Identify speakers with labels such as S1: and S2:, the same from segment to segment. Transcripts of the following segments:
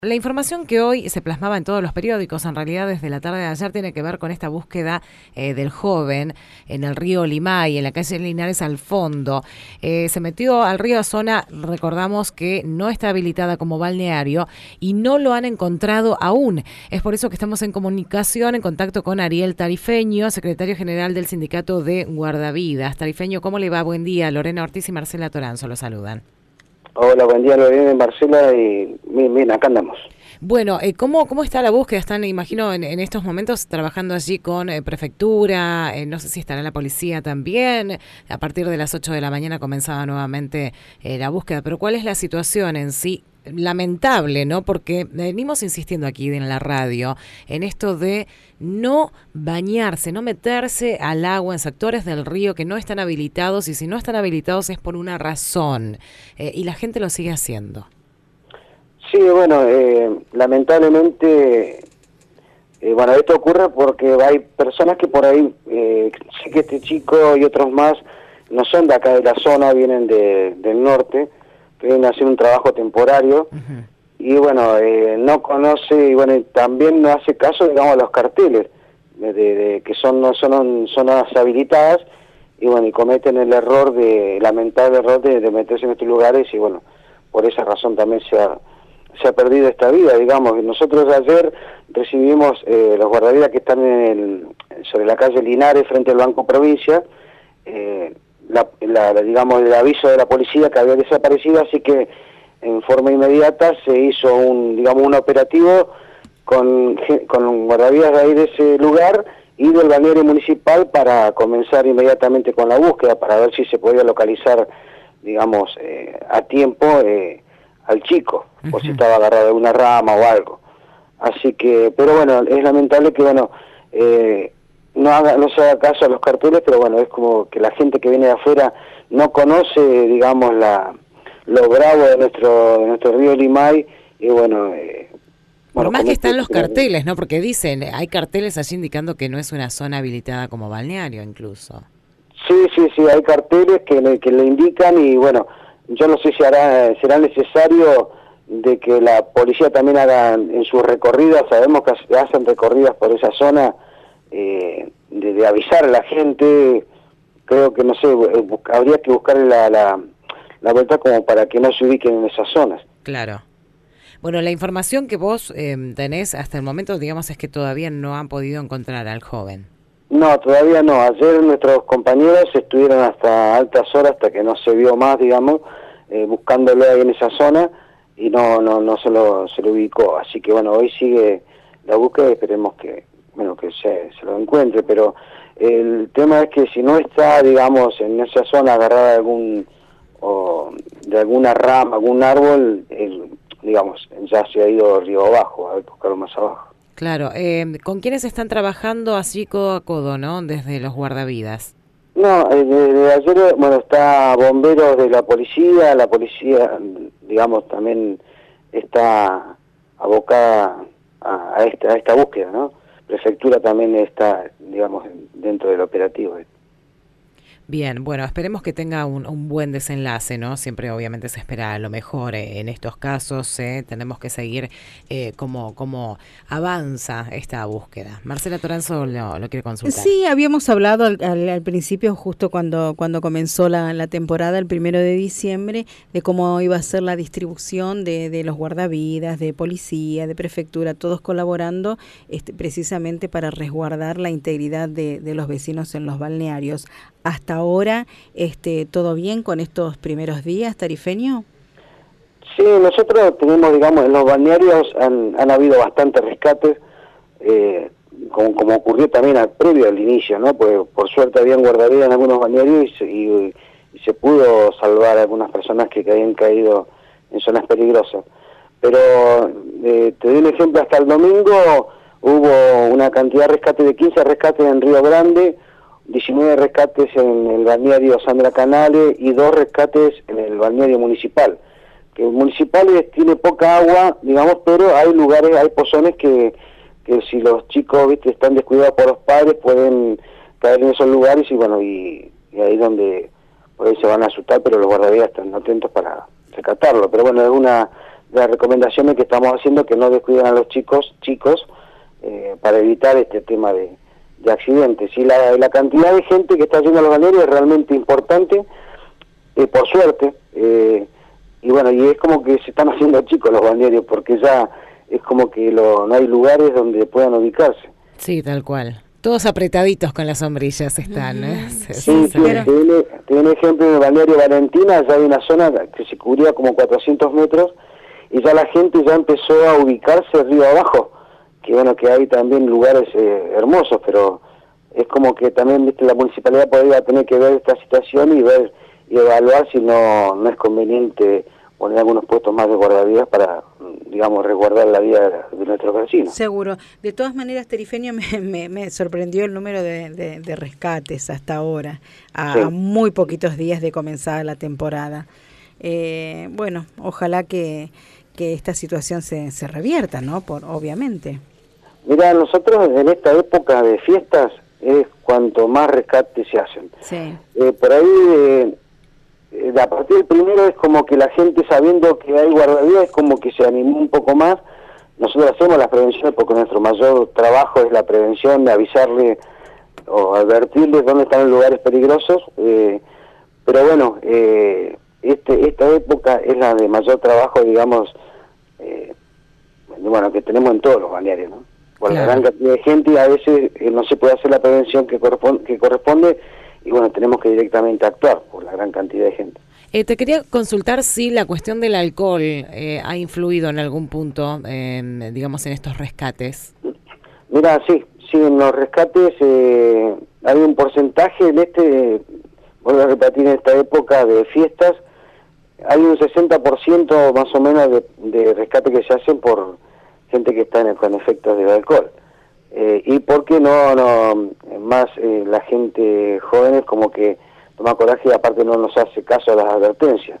S1: La información que hoy se plasmaba en todos los periódicos, en realidad desde la tarde de ayer, tiene que ver con esta búsqueda del joven en el río Limay, en la calle Linares al fondo. Se metió al río, zona, recordamos que no está habilitada como balneario y no lo han encontrado aún. Es por eso que estamos en comunicación, en contacto con Ariel Tarifeño, secretario general del Sindicato de Guardavidas. Tarifeño, ¿cómo le va? Buen día. Lorena Ortiz y Marcela Toranzo lo saludan.
S2: Hola, buen día, Lorena y Marcela, y bien, acá andamos.
S1: Bueno, ¿cómo está la búsqueda? Están, imagino, en estos momentos trabajando allí con prefectura, no sé si estará la policía también. A partir de las 8 de la mañana comenzaba nuevamente la búsqueda, pero ¿cuál es la situación en sí? Lamentable, ¿no? Porque venimos insistiendo aquí en la radio en esto de no bañarse, no meterse al agua en sectores del río que no están habilitados, y si no están habilitados es por una razón, y la gente lo sigue haciendo.
S2: Sí, bueno, lamentablemente, bueno, esto ocurre porque hay personas que por ahí, sé que este chico y otros más no son de acá de la zona, vienen del norte, que vienen a hacer un trabajo temporario, y bueno, no conoce, y bueno, también no hace caso, digamos, a los carteles, de que no son zonas habilitadas, y bueno, y cometen el lamentable error de meterse en estos lugares, y bueno, por esa razón también se ha perdido esta vida, digamos. Nosotros ayer recibimos los guardavidas que están sobre la calle Linares, frente al Banco Provincia, digamos, el aviso de la policía que había desaparecido, así que en forma inmediata se hizo un operativo con guardavidas de ahí de ese lugar y del balneario municipal para comenzar inmediatamente con la búsqueda, para ver si se podía localizar, digamos, a tiempo al chico, o si estaba agarrado de una rama o algo. Así que, pero bueno, es lamentable que, bueno, no se haga caso a los carteles, pero bueno, es como que la gente que viene de afuera no conoce, digamos, lo bravo de nuestro río Limay, y bueno...
S1: Por más que están los carteles, ¿no? Porque dicen, hay carteles allí indicando que no es una zona habilitada como balneario, incluso.
S2: Sí, hay carteles que le indican, y bueno, yo no sé si será necesario de que la policía también haga en sus recorridas, sabemos que hacen recorridas por esa zona, de avisar a la gente. Creo que, no sé, habría que buscar la vuelta como para que no se ubiquen en esas zonas.
S1: Claro. Bueno, la información que vos tenés hasta el momento, digamos, es que todavía no han podido encontrar al joven.
S2: No, todavía no. Ayer nuestros compañeros estuvieron hasta altas horas, hasta que no se vio más, digamos, buscándolo ahí en esa zona, y no se lo ubicó. Así que bueno, hoy sigue la búsqueda y esperemos que, bueno, que se lo encuentre. Pero el tema es que si no está, digamos, en esa zona agarrada de alguna rama, algún árbol, digamos, ya se ha ido río abajo, a buscarlo más abajo.
S1: Claro, ¿con quiénes están trabajando así codo a codo, no? Desde los guardavidas.
S2: No, desde ayer, bueno, está bomberos de la policía, digamos, también está abocada a esta búsqueda, ¿no? Prefectura también está, digamos, dentro del operativo.
S1: Bien, bueno, esperemos que tenga un buen desenlace, ¿no? Siempre obviamente se espera lo mejor en estos casos, tenemos que seguir cómo avanza esta búsqueda. Marcela Toranzo lo quiere consultar.
S3: Sí, habíamos hablado al principio, justo cuando comenzó la temporada, el 1 de diciembre, de cómo iba a ser la distribución de los guardavidas, de policía, de prefectura, todos colaborando precisamente para resguardar la integridad de los vecinos en los balnearios. Hasta ahora, ¿todo bien con estos primeros días, Tarifeño?
S2: Sí, nosotros tenemos, digamos, en los balnearios han habido bastantes rescates, como ocurrió también previo al inicio, ¿no? Pues por suerte habían guardavidas en algunos balnearios y se pudo salvar a algunas personas que habían caído en zonas peligrosas. Pero te doy un ejemplo, hasta el domingo hubo una cantidad de rescates, de 15 rescates en Río Grande, 19 rescates en el balneario Sandra Canale y 2 rescates en el balneario municipal. Que el municipal tiene poca agua, digamos, pero hay lugares, hay pozones que si los chicos, viste, están descuidados por los padres, pueden caer en esos lugares, y bueno, y ahí donde por ahí se van a asustar, pero los guardavidas están atentos para rescatarlo. Pero bueno, es una las recomendaciones que estamos haciendo, que no descuiden a los chicos, para evitar este tema de accidentes. Y la cantidad de gente que está yendo a los balnearios es realmente importante, por suerte, y bueno, y es como que se están haciendo chicos los balnearios, porque ya es como que no hay lugares donde puedan ubicarse.
S1: Sí, tal cual. Todos apretaditos con las sombrillas están, ¿eh?
S2: Sí, te doy un ejemplo. En el balneario Valentina ya hay una zona que se cubría como 400 metros, y ya la gente ya empezó a ubicarse río abajo, que bueno, que hay también lugares hermosos, pero es como que también, viste, la municipalidad podría tener que ver esta situación y evaluar si no es conveniente poner algunos puestos más de guardavidas para, digamos, resguardar la vida de nuestros vecinos.
S3: Seguro. De todas maneras, Terifeño, me sorprendió el número de rescates hasta ahora, a muy poquitos días de comenzar la temporada. Bueno, ojalá que esta situación se revierta, ¿no? Obviamente.
S2: Mira, nosotros en esta época de fiestas es cuanto más rescates se hacen.
S3: Sí.
S2: Por ahí, a partir del primero es como que la gente, sabiendo que hay guardavidas, es como que se animó un poco más. Nosotros hacemos las prevenciones porque nuestro mayor trabajo es la prevención, de avisarle o advertirles dónde están los lugares peligrosos. Pero bueno, esta época es la de mayor trabajo, digamos, bueno, que tenemos en todos los balnearios, ¿no? Por la gran cantidad de gente, y a veces no se puede hacer la prevención que corresponde, y bueno, tenemos que directamente actuar por la gran cantidad de gente.
S1: Te quería consultar si la cuestión del alcohol ha influido en algún punto, digamos, en estos rescates.
S2: Mira, sí, en los rescates hay un porcentaje vuelvo a repetir, en esta época de fiestas, hay un 60% más o menos de rescate que se hacen por gente que está con efectos del alcohol. Y porque no más la gente joven como que toma coraje y aparte no nos hace caso a las advertencias.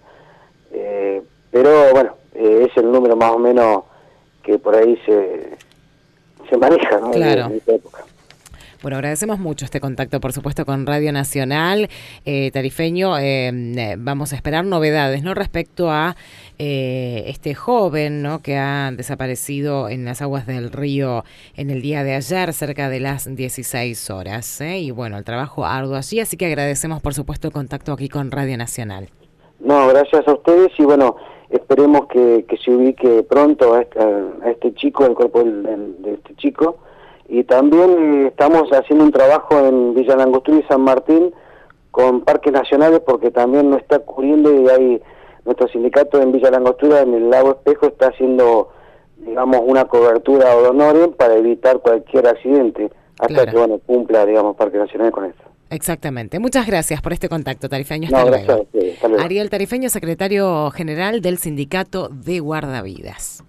S2: Pero bueno, es el número más o menos que por ahí se maneja, ¿no?
S1: Claro.
S2: En esta época.
S1: Bueno, agradecemos mucho este contacto, por supuesto, con Radio Nacional. Tarifeño, vamos a esperar novedades, ¿no?, respecto a este joven, ¿no?, que ha desaparecido en las aguas del río en el día de ayer, cerca de las 16 horas. Y bueno, el trabajo arduo allí, así que agradecemos, por supuesto, el contacto aquí con Radio Nacional.
S2: No, gracias a ustedes, y bueno, esperemos que se ubique pronto a este chico, el cuerpo de este chico. Y también estamos haciendo un trabajo en Villa Langostura y San Martín con parques nacionales, porque también nos está cubriendo, y hay nuestro sindicato en Villa Langostura, en el lago Espejo, está haciendo, digamos, una cobertura ad honorem para evitar cualquier accidente, hasta que, bueno, cumpla, digamos, parques nacionales con esto.
S1: Exactamente. Muchas gracias por este contacto, Tarifeño. Hasta luego.
S2: Gracias a ustedes. Hasta luego.
S1: Ariel Tarifeño, secretario general del Sindicato de Guardavidas.